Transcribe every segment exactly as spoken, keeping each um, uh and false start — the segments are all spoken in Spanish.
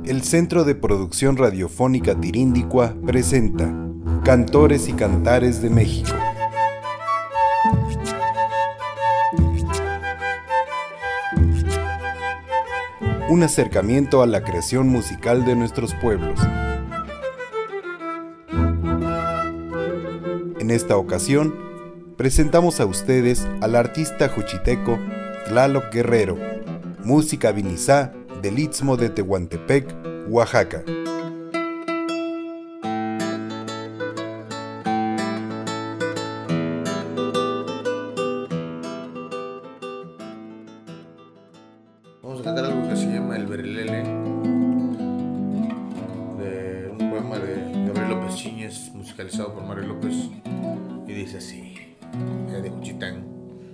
El Centro de Producción Radiofónica Tirindicua presenta Cantores y Cantares de México. Un acercamiento a la creación musical de nuestros pueblos. En esta ocasión, presentamos a ustedes al artista juchiteco Tlaloc Guerrero, música vinizá del Istmo de Tehuantepec, Oaxaca. Vamos a cantar algo que se llama El Berelele, de un poema de Gabriel López Chiñes, musicalizado por Mario López, y dice así, de Juchitán.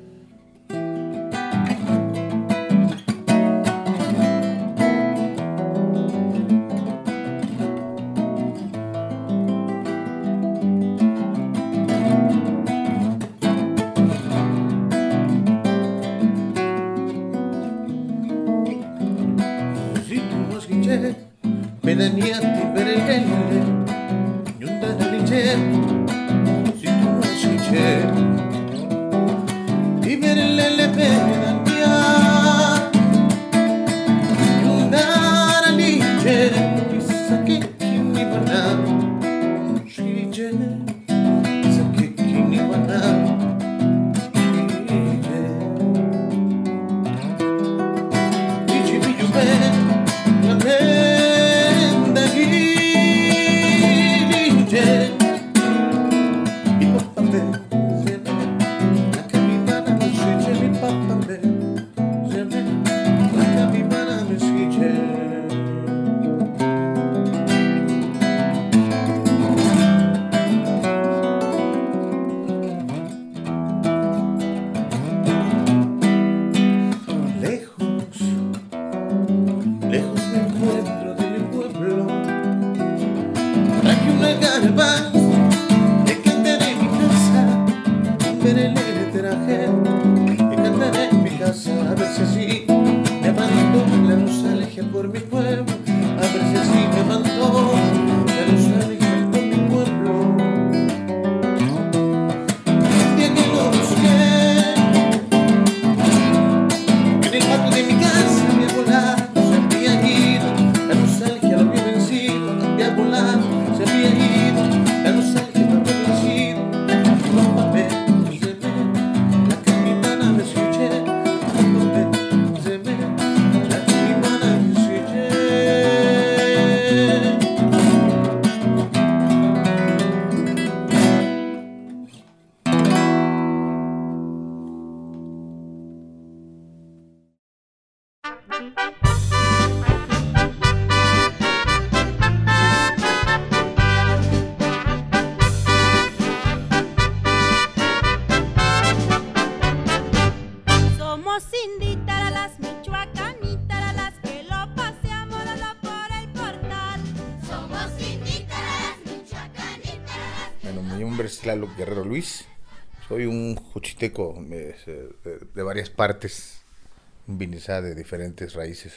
Pedaniati berelele, nyundana liche, si tu no escuché. Di berelele pedania, nyundana liche, isake kini bana, shije, isake kini bana, shije. Dici bijume, la Tlaloc Guerrero Luis, soy un juchiteco de, de, de varias partes, un vinizá de diferentes raíces.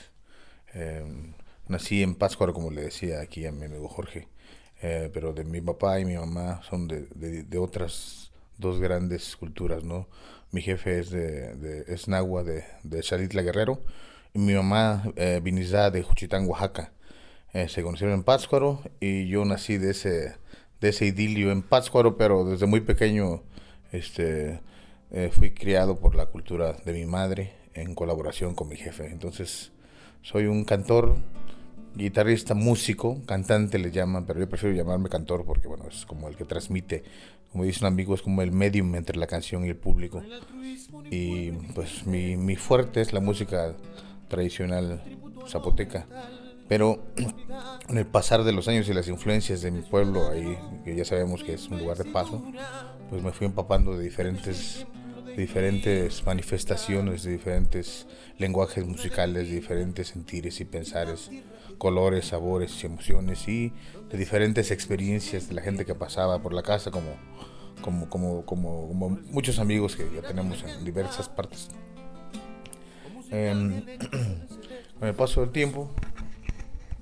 Eh, nací en Pátzcuaro, como le decía aquí a mi amigo Jorge, eh, pero de mi papá y mi mamá son de, de, de otras dos grandes culturas, ¿no? Mi jefe es de, de es nahua de, de Xalitla Guerrero, y mi mamá eh, vinizá de Juchitán, Oaxaca. Eh, se conocieron en Pátzcuaro y yo nací de ese de ese idilio en Pátzcuaro, pero desde muy pequeño este, eh, fui criado por la cultura de mi madre en colaboración con mi jefe. Entonces soy un cantor, guitarrista, músico, cantante le llaman, pero yo prefiero llamarme cantor porque bueno, es como el que transmite, como dice un amigo, es como el medium entre la canción y el público. Y pues mi, mi fuerte es la música tradicional zapoteca. Pero en el pasar de los años y las influencias de mi pueblo, ahí que ya sabemos que es un lugar de paso, pues me fui empapando de diferentes, de diferentes manifestaciones, de diferentes lenguajes musicales, de diferentes sentires y pensares, colores, sabores y emociones, y de diferentes experiencias de la gente que pasaba por la casa, como, como, como, como, como muchos amigos que ya tenemos en diversas partes. Eh, con el paso del tiempo,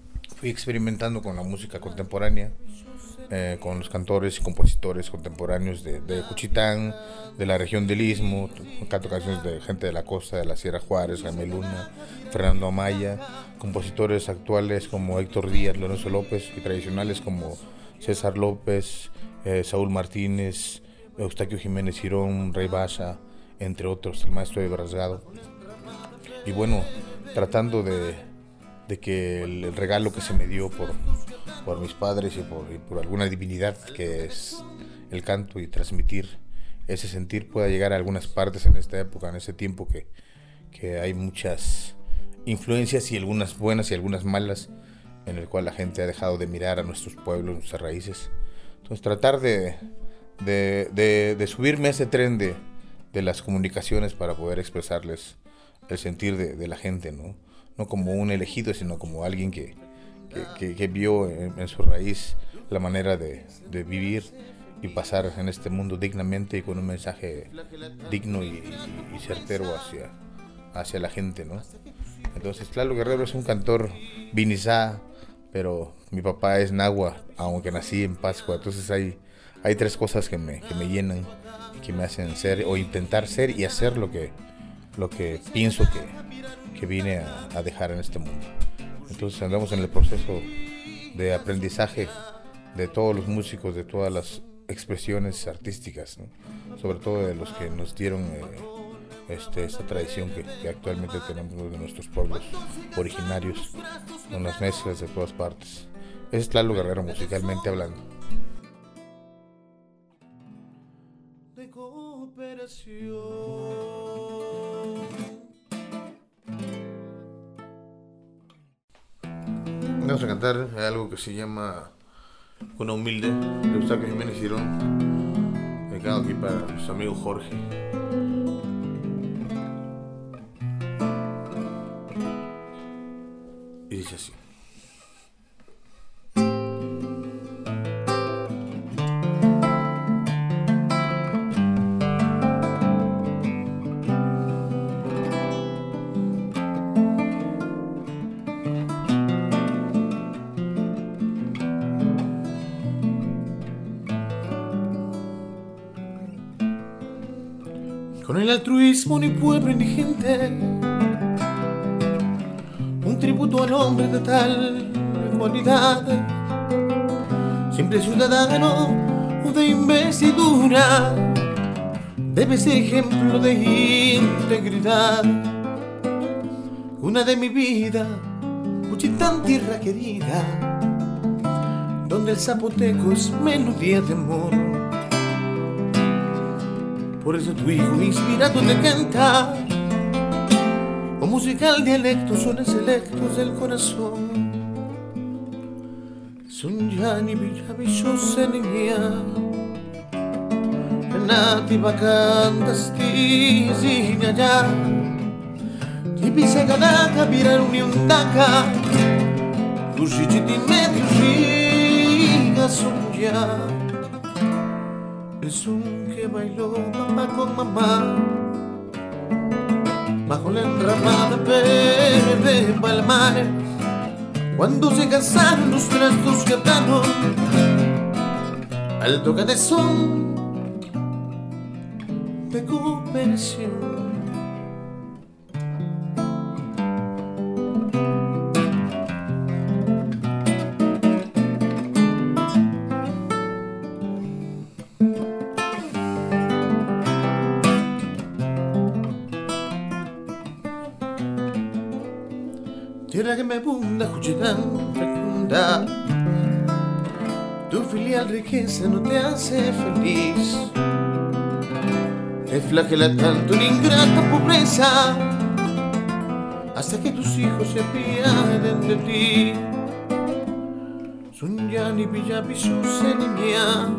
fui experimentando con la música contemporánea, eh, con los cantores y compositores contemporáneos de, de Juchitán, de la región del Istmo. Canto canciones de gente de la costa, de la Sierra Juárez, Jaime Luna, Fernando Amaya, compositores actuales como Héctor Díaz, Lorenzo López, y tradicionales como César López, eh, Saúl Martínez, Eustaquio Jiménez Girón, Rey Basha, entre otros, el maestro de Rasgado. Y bueno, tratando de, de que el, el regalo que se me dio por, por mis padres y por, y por alguna divinidad que es el canto y transmitir ese sentir pueda llegar a algunas partes en esta época, en ese tiempo que, que hay muchas influencias y algunas buenas y algunas malas, en el cual la gente ha dejado de mirar a nuestros pueblos, nuestras raíces. Entonces tratar de, de, de, de subirme a ese tren de, de las comunicaciones para poder expresarles el sentir de, de la gente, ¿no? No como un elegido, sino como alguien que, que, que, que vio en, en su raíz la manera de, de vivir y pasar en este mundo dignamente y con un mensaje digno y, y, y certero hacia, hacia la gente, ¿no? Entonces Tlaloc Guerrero es un cantor vinizá, pero mi papá es nahua, aunque nací en Pátzcuaro. Entonces hay, hay tres cosas que me, que me llenan, que me hacen ser o intentar ser y hacer lo que, lo que pienso que, que vine a, a dejar en este mundo. Entonces andamos en el proceso de aprendizaje de todos los músicos, de todas las expresiones artísticas, ¿no? Sobre todo de los que nos dieron eh, este, esta tradición que, que actualmente tenemos de nuestros pueblos originarios, con las mezclas de todas partes. Ese es Tlaloc Guerrero musicalmente hablando. De cooperación. Vamos a cantar algo que se llama Cuna Humilde, de Eustaquio Jiménez Girón, dedicado aquí para nuestro amigo Jorge. Y dice así. Con el altruismo ni pueblo indigente, un tributo al hombre de tal cualidad, siempre ciudadano de investidura, debe ser ejemplo de integridad. Una de mi vida, Juchitán, tierra querida, donde el zapoteco es melodía de amor. Por eso tu hijo inspirado te canta, con musical dialecto, sones selectos del corazón. Sunjani Villavicho Senenia, Renati Bacandas Tiziñaya, Tipise Gadaka, Viraruni Undaka, Kushijiti Medio Giga Sunja. El son que bailó mamá con mamá bajo la enramada verde de palmares, cuando se casaron los trastos gitanos al toque de son de cooperación. Tierra que me abunda, Juchitán fecunda, tu filial riqueza no te hace feliz, te flagela tanto la ingrata pobreza, hasta que tus hijos se apiaden de ti. Sunyani Villavicho Senenia,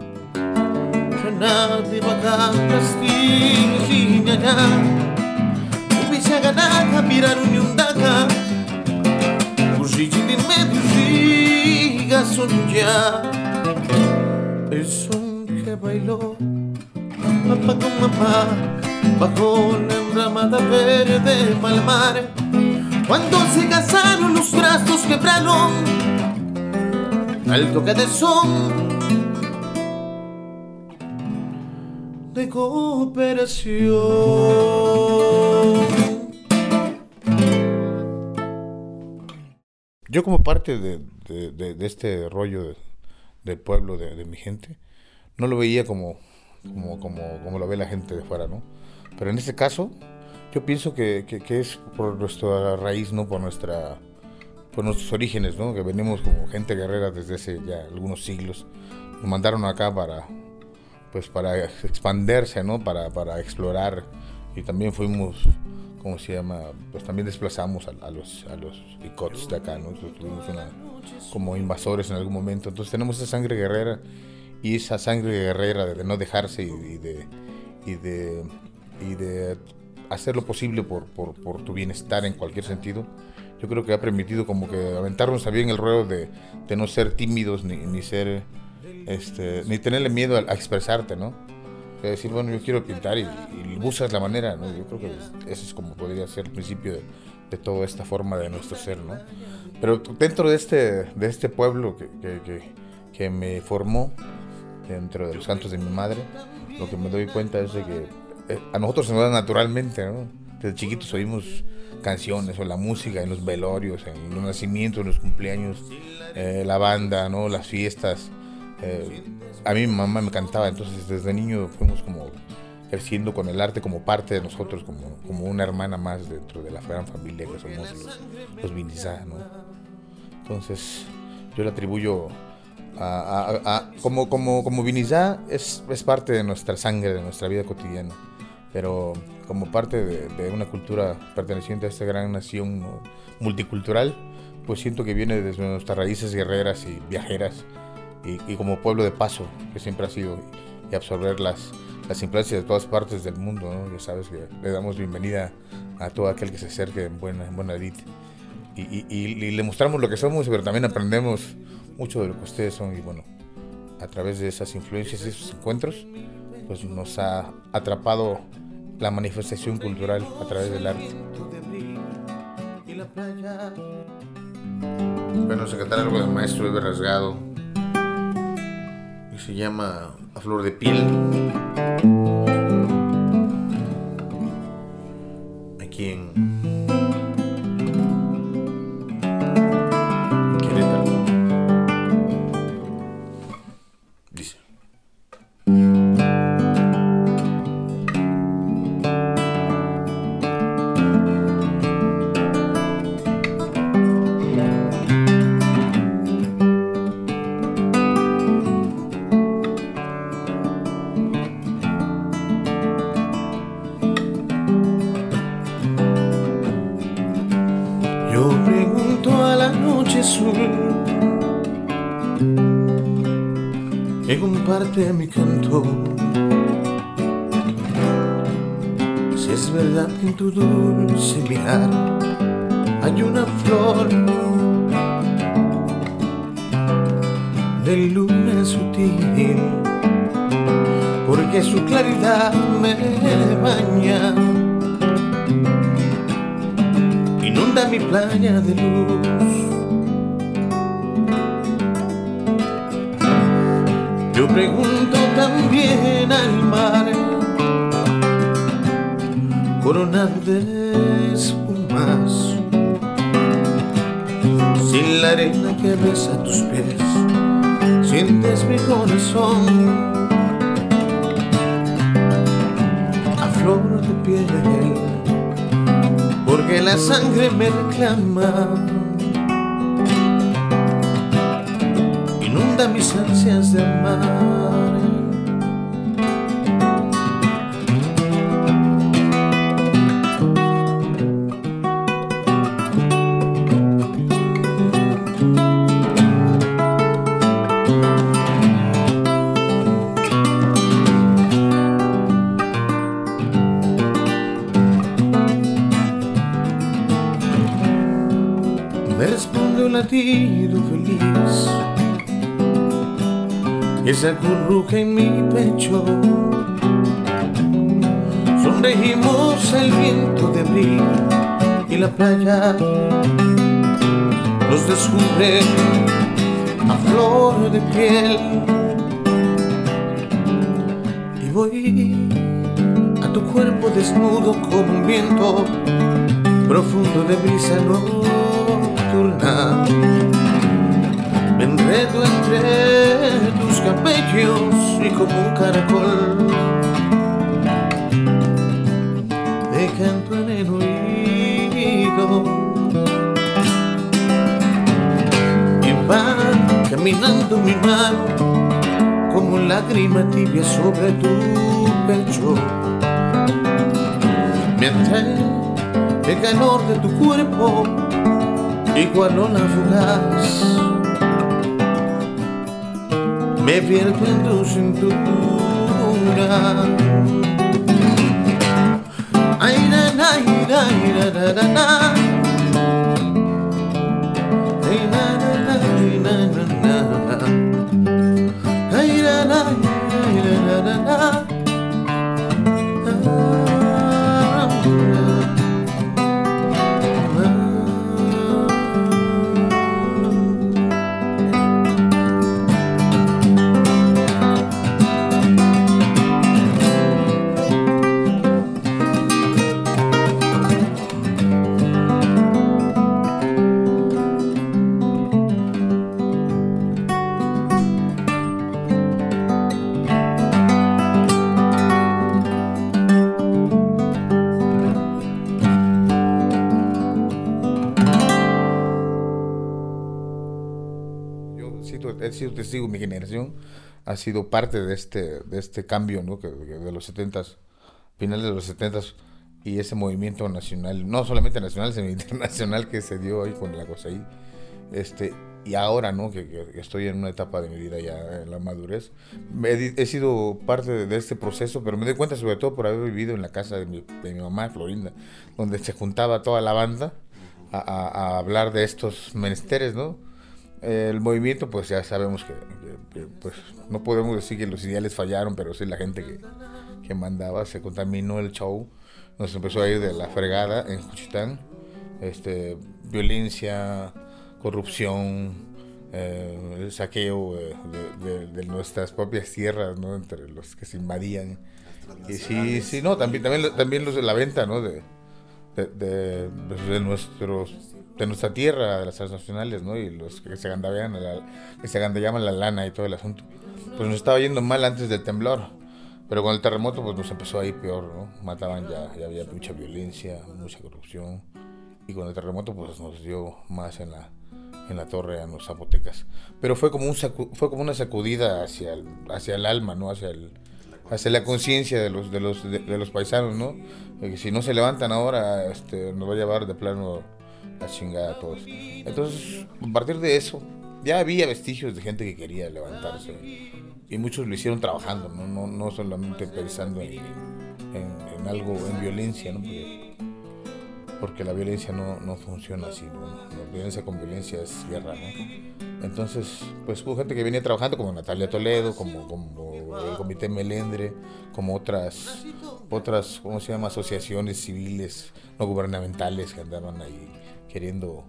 Renati Bacandas Tiziñaya, Upisa Ganaka, Viraruni Undaka, Kushijiti Medio Giga Sonja. El son que bailó papá con mamá bajo la enramada verde de palmar, Cuando se casaron los trastos quebraron al toque de son de cooperación. Yo como parte de, de, de, de este rollo de, del pueblo, de, de mi gente, no lo veía como, como, como, como lo ve la gente de fuera, ¿no? Pero en este caso, yo pienso que, que, que es por nuestra raíz, ¿no? Por nuestra, por nuestros orígenes, ¿no? Que venimos como gente guerrera desde hace ya algunos siglos. Nos mandaron acá para, pues, para expandirse, ¿no? Para, para explorar, y también fuimos, ¿cómo se llama? Pues también desplazamos a, a los a los icots de acá, ¿no? Entonces, tuvimos una, como invasores en algún momento. Entonces tenemos esa sangre guerrera, y esa sangre guerrera de, de no dejarse y, y de y de y de hacer lo posible por, por, por tu bienestar en cualquier sentido. Yo creo que ha permitido como que aventarnos también el ruedo de, de no ser tímidos ni, ni ser este ni tenerle miedo a, a expresarte, ¿no? De decir, bueno, yo quiero pintar, y, y buscas la manera, ¿no? Yo creo que ese es como podría ser el principio de, de toda esta forma de nuestro ser, ¿no? Pero dentro de este, de este pueblo que, que, que, que me formó, dentro de los cantos de mi madre, lo que me doy cuenta es de que eh, a nosotros se nos da naturalmente, ¿no? Desde chiquitos oímos canciones o la música en los velorios, en los nacimientos, en los cumpleaños, eh, la banda, ¿no? Las fiestas. Eh, a mí mi mamá me cantaba, entonces desde niño fuimos como creciendo con el arte como parte de nosotros, como, como una hermana más dentro de la gran familia que somos los, los Vinizá, ¿no? Entonces yo le atribuyo a, a, a como, como, como Vinizá es, es parte de nuestra sangre, de nuestra vida cotidiana, pero como parte de, de una cultura perteneciente a esta gran nación, ¿no? multicultural, pues siento que viene desde nuestras raíces guerreras y viajeras, y, y como pueblo de paso que siempre ha sido, y absorber las, las influencias de todas partes del mundo, ¿no? Ya sabes que le damos bienvenida a todo aquel que se acerque en buena, en buena lid, y, y, y, y le mostramos lo que somos, pero también aprendemos mucho de lo que ustedes son, y bueno, a través de esas influencias y esos encuentros, pues nos ha atrapado la manifestación cultural a través del arte. Bueno, se cantará algo del maestro Eber Rasgado, y se llama A Flor de Piel. Aquí en Querétaro. Dice: yo pregunto a la noche azul que comparte mi canto, si es verdad que en tu dulce mirar hay una flor de luna sutil, porque su claridad me baña, inunda mi playa de luz. Yo pregunto también al mar, coronado de espumas, si la arena que besa tus pies sientes mi corazón a flor de piel, porque la sangre me reclama, inunda mis ansias de amar. Me responde un latido feliz que se acurruca en mi pecho. Sonreímos al viento de abril y la playa los descubre a flor de piel. Y voy a tu cuerpo desnudo como un viento profundo de brisa nocturna. Me enredo entre tus cabellos y como un caracol te canto en el oído. Y va caminando mi mano como lágrima tibia sobre tu pecho. Me atrae el calor de tu cuerpo igual ola fugaz. Me vierto en tu cintura. Ay, na, na, na, na, na, na, na. Ay, na, na, na, na, na, na. Ay, na, na, na, na, na, na. He sido testigo, mi generación ha sido parte de este, de este cambio, ¿no? que, que de los setentas, finales de los setentas, y ese movimiento nacional, no solamente nacional, sino internacional que se dio ahí con la cosa ahí. Este, y ahora, ¿no? que, que estoy en una etapa de mi vida ya en la madurez, he, he sido parte de, de este proceso, pero me doy cuenta sobre todo por haber vivido en la casa de mi, de mi mamá, Florinda, donde se juntaba toda la banda a, a, a hablar de estos menesteres, ¿no? El movimiento, pues ya sabemos que, que, que pues, no podemos decir que los ideales fallaron, pero sí la gente que, que mandaba, se contaminó el show, nos empezó a ir de la fregada en Juchitán, este, violencia, corrupción, eh, el saqueo eh, de, de, de nuestras propias tierras, ¿no? Entre los que se invadían. Y sí, sí, no, también, también, también los de la venta, ¿no? De, de, de, de nuestros... de nuestra tierra, de las transnacionales, ¿no? Y los que se agandallaban la, que se agandallaban la lana y todo el asunto. Pues nos estaba yendo mal antes del temblor, pero con el terremoto pues nos empezó a ir peor, ¿no? Mataban ya, ya había mucha violencia, mucha corrupción, y con el terremoto pues nos dio más en la en la torre a los zapotecas. Pero fue como un sacu, fue como una sacudida hacia el, hacia el alma, ¿no? Hacia el hacia la conciencia de los de los de, de los paisanos, ¿no? Que si no se levantan ahora, este, nos va a llevar de plano la chingada a todos. Entonces, a partir de eso, ya había vestigios de gente que quería levantarse, y muchos lo hicieron trabajando, no, no, no solamente pensando en, en, en algo, en violencia, ¿no? Porque, porque la violencia no, no funciona así, ¿no? La violencia con violencia es guerra, ¿no? Entonces, pues hubo gente que venía trabajando, como Natalia Toledo, como, como el Comité Melendre, como otras, otras, ¿cómo se llama? Asociaciones civiles no gubernamentales que andaban ahí queriendo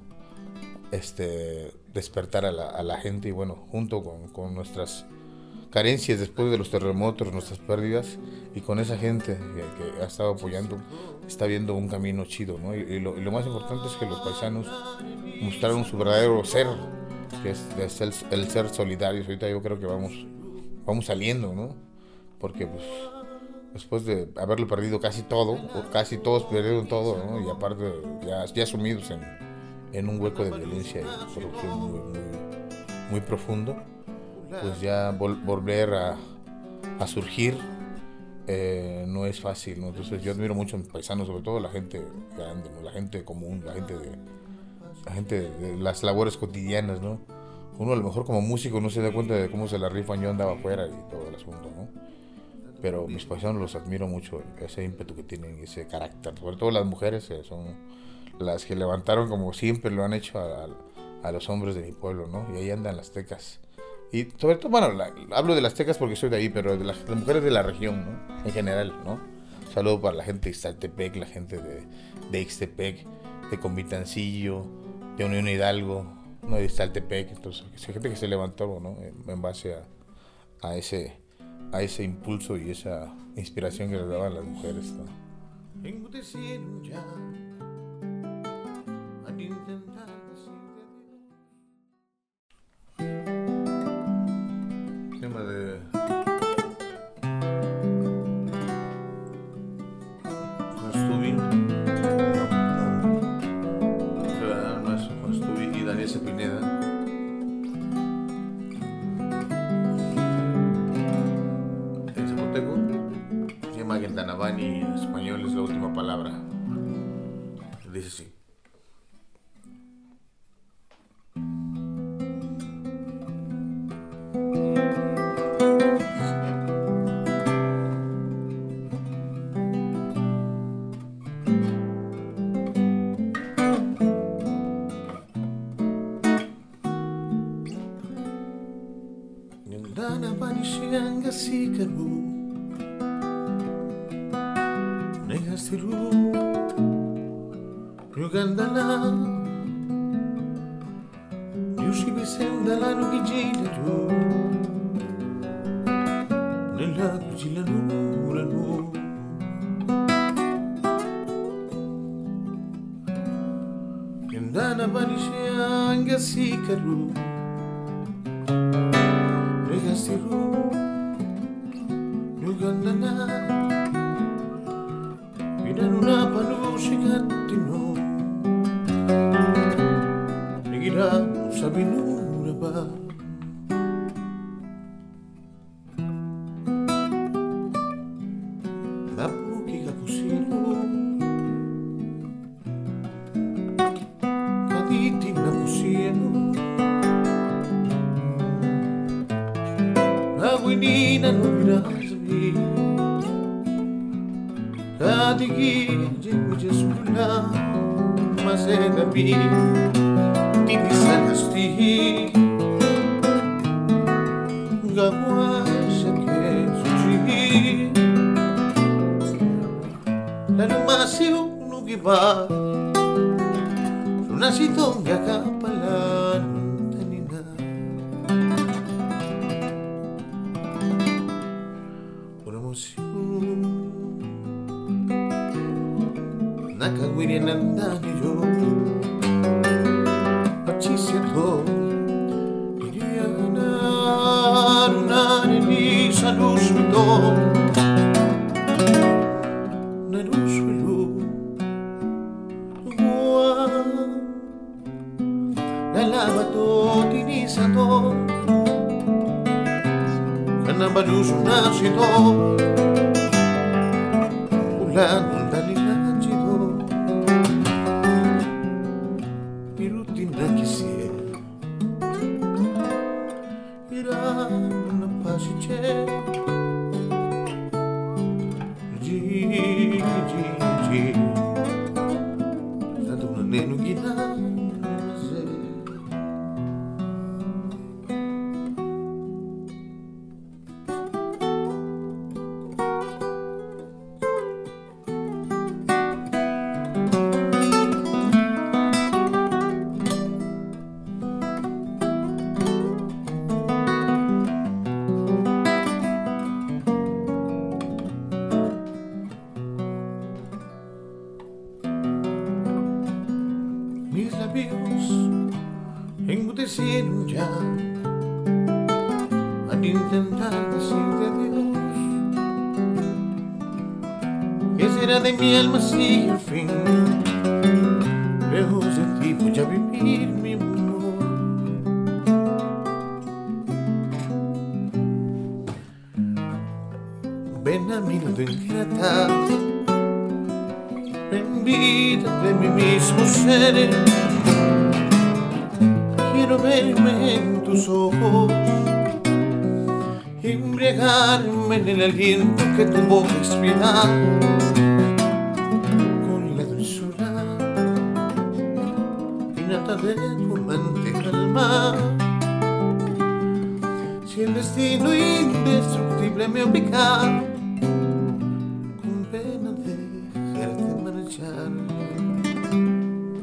este, despertar a la, a la gente, y bueno, junto con, con nuestras carencias después de los terremotos, nuestras pérdidas, y con esa gente que, que ha estado apoyando, está viendo un camino chido, ¿no? Y, y, lo, y lo más importante es que los paisanos mostraron su verdadero ser, que es, es el, el ser solidarios. Ahorita yo creo que vamos, vamos saliendo, ¿no? Porque pues después de haberlo perdido casi todo, o casi todos perdieron todo, ¿no? Y aparte ya, ya sumidos en, en un hueco de violencia y corrupción muy, muy, muy profundo, pues ya vol- volver a, a surgir eh, no es fácil, ¿no? Entonces yo admiro mucho a mis paisanos, sobre todo la gente grande, ¿no? La gente común, la gente de, la gente de las labores cotidianas, ¿no? Uno a lo mejor como músico no se da cuenta de cómo se la rifan, yo andaba afuera y todo el asunto, ¿no? Pero mis paisanos los admiro mucho, ese ímpetu que tienen, ese carácter. Sobre todo las mujeres eh, son las que levantaron, como siempre lo han hecho, a, a los hombres de mi pueblo, ¿no? Y ahí andan las tecas. Y sobre todo, bueno, la, hablo de las tecas porque soy de ahí, pero de las, las mujeres de la región, ¿no? En general, ¿no? Saludo para la gente de Ixtaltepec, la gente de, de Ixtepec, de Combitancillo, de Unión Hidalgo, no de Saltepec, entonces gente que se levantó, ¿no? en, en base a, a ese a ese impulso y esa inspiración que les daban las mujeres, ¿no? Enmudecieron ya al intentar decirte adiós. Tema de Juan Stubi, no, no, no es Juan Stubi y Daniel Cepineda. El Tanabani en español es la última palabra. Dice así. El Tanabani sianga sikaru Negasiru Yugandala Yushibisendala Nugijilaru Nella Gujilanu Lanu Yandana Banishianga Sikaru Negasiru Yugandala Dan una panusigatino Negira sabinura ba Mapuki kapusino Kaditi napusino Aguinina no mirasabi Kadigi jespula masena bi tinisagasti gawa sake suji la lumasiu nugiba sunasito gakapalan tanina promoción Nakagwiri nandani yo Pachisiento Iriana Runari ni salusmito Naruswilu Gua Lalabato tinisato Kanabalus nasito Ulan undali Enmudecieron ya al intentar decirte adiós. ¿Qué será de mi alma si al fin lejos de ti voy a vivir mi amor? Ven a mí, no te ingrata, ven vida de mi mismo ser. Quiero verme en tus ojos, embriagarme en el aliento que tu boca expira, con la dulzura innata de tu amante alma. Si el destino indestructible me obliga con pena de dejarte marchar,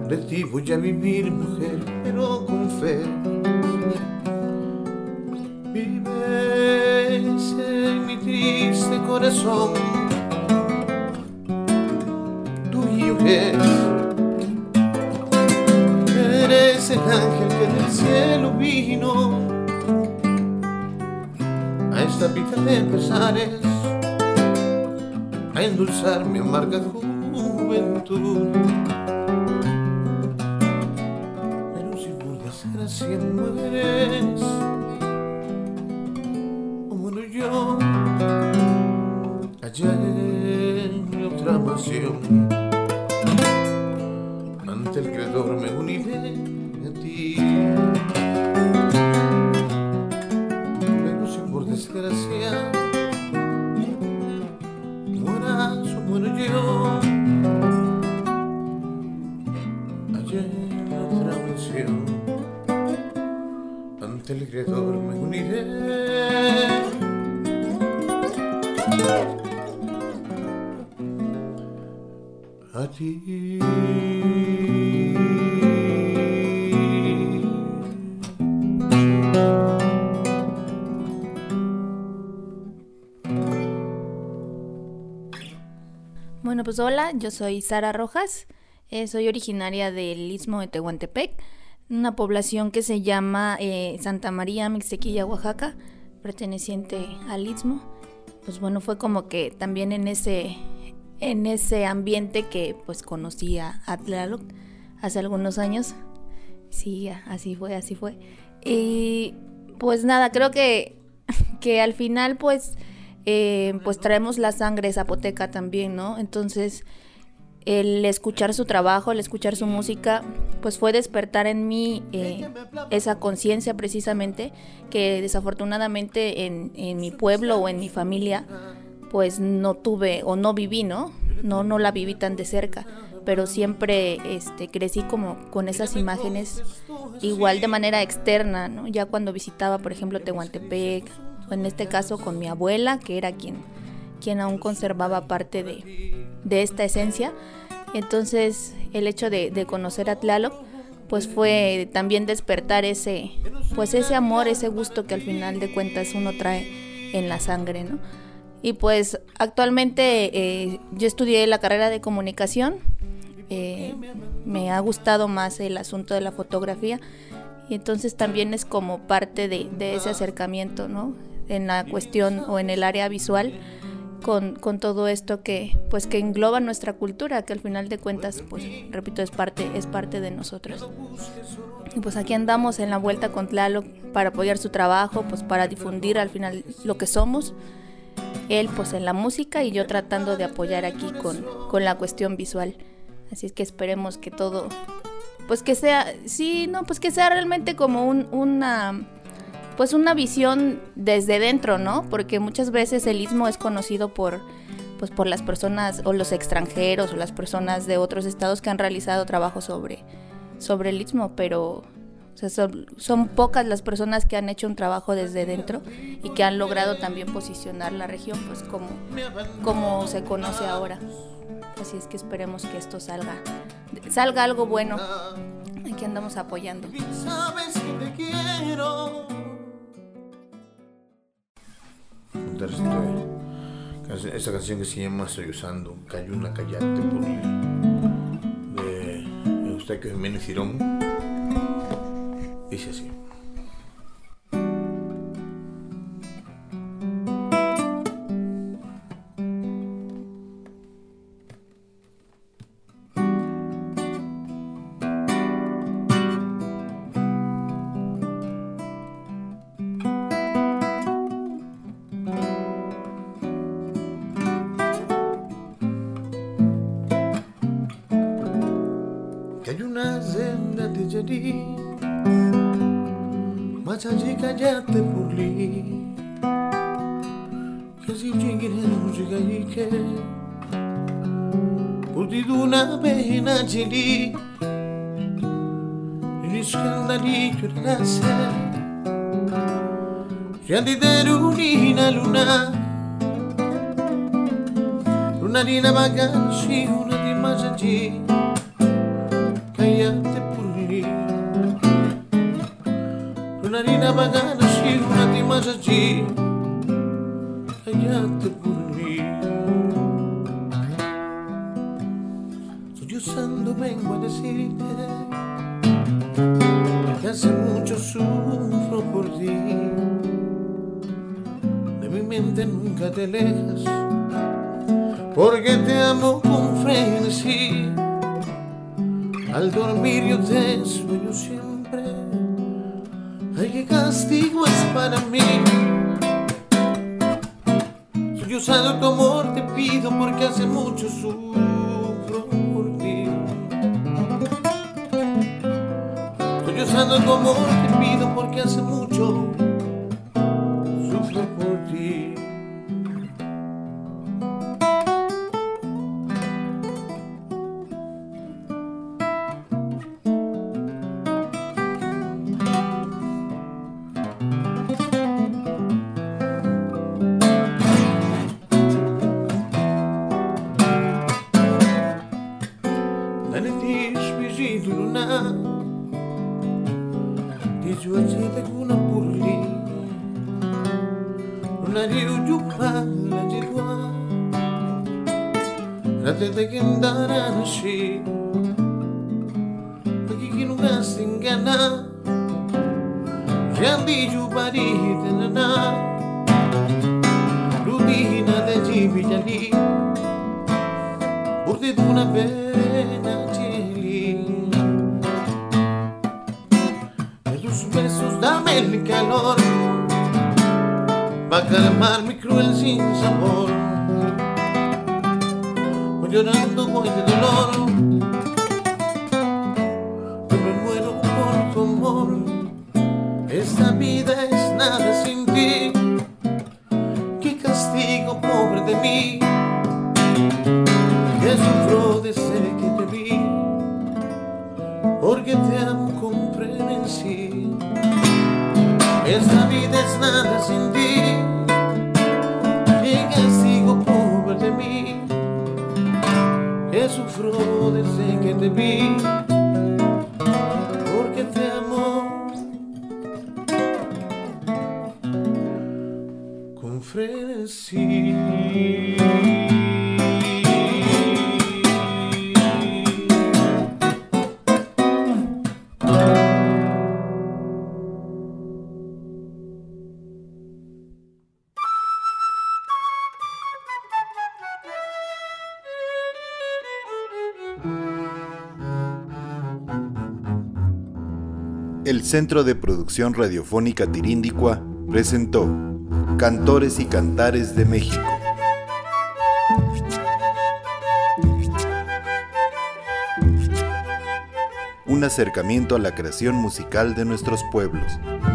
de ti voy a vivir, mujer, pero con fe. Vives en mi triste corazón, tuyo es. Eres el ángel que del cielo vino a esta vida de pesares, a endulzar mi amarga juventud. Pero si por desgracia mueres, o muero yo allá en otra mansión, ante el creador me uniré a ti. Pero si por desgracia mueras o muero yo allá en otra mansión, ante el creador me uniré a ti. Bueno, pues hola, yo soy Sara Rojas, eh, soy originaria del Istmo de Tehuantepec, una población que se llama eh, Santa María Mixtequilla, Oaxaca, perteneciente al Istmo. Pues bueno, fue como que también en ese, en ese ambiente que pues conocí a Tlaloc hace algunos años. Sí, así fue, así fue. Y pues nada, creo que, que al final pues... Eh, pues traemos la sangre zapoteca también, ¿no? Entonces el escuchar su trabajo, el escuchar su música, pues fue despertar en mí eh, esa conciencia precisamente que desafortunadamente en, en mi pueblo o en mi familia pues no tuve o no viví, ¿no? No, no la viví tan de cerca, pero siempre este, crecí como con esas imágenes igual de manera externa, ¿no? Ya cuando visitaba, por ejemplo, Tehuantepec, o en este caso con mi abuela, que era quien, quien aún conservaba parte de, de esta esencia. Entonces el hecho de, de conocer a Tlaloc pues fue también despertar ese, pues ese amor, ese gusto que al final de cuentas uno trae en la sangre, ¿no? Y pues actualmente eh, yo estudié la carrera de comunicación, eh, me ha gustado más el asunto de la fotografía y entonces también es como parte de, de ese acercamiento, ¿no? En la cuestión o en el área visual con, con todo esto que pues que engloba nuestra cultura, que al final de cuentas pues repito es parte, es parte de nosotros. Y pues aquí andamos en la vuelta con Tlaloc para apoyar su trabajo, pues para difundir al final lo que somos, él pues en la música y yo tratando de apoyar aquí con, con la cuestión visual. Así es que esperemos que todo pues que sea, sí, no, pues que sea realmente como un, una pues una visión desde dentro, ¿no? Porque muchas veces el Istmo es conocido por pues por las personas o los extranjeros o las personas de otros estados que han realizado trabajo sobre, sobre el Istmo, pero o sea, son, son pocas las personas que han hecho un trabajo desde dentro y que han logrado también posicionar la región pues como, como se conoce ahora. Así es que esperemos que esto salga, salga algo bueno. Aquí andamos apoyando. Sabes que te quiero. Esta canción que se llama Sollozando, Cayuna Callate por de Eustaquio Jiménez Cirón, dice así. Machaji callate purli, que si chingire música y que purdiduna pena chili, riscaldali churrase, yandi derunina luna, luna di la vacanza, una di machaji, cállate por mí. Una harina vagana, sí, una timas allí, cállate por mí. Sollozando vengo a decirte que hace mucho sufro por ti. De mi mente nunca te alejas, porque te amo con frenesí. Al dormir yo te sueño siempre. Ay, qué castigo es para mí. Sollozando tu amor te pido, porque hace mucho sufro por ti. Sollozando tu amor te pido, porque hace mucho sufro por ti. Te que andaran así, aquí que no gastin gana, Randy Yubari de Nana, Rudina de Jibillali, por de una pena chili. De tus besos dame el calor, pa' calmar mi cruel sin sabor. Llorando voy de dolor, yo me muero por tu amor. Esta vida es nada sin ti. Qué castigo, pobre de mí, que sufro desde que te vi, porque te amo con frenesí. Esta vida es nada sin ti. Qué castigo, pobre de mí, que sufro desde que te vi, porque te amo con frenesí. El Centro de Producción Radiofónica Tirindicua presentó Cantores y Cantares de México. Un acercamiento a la creación musical de nuestros pueblos.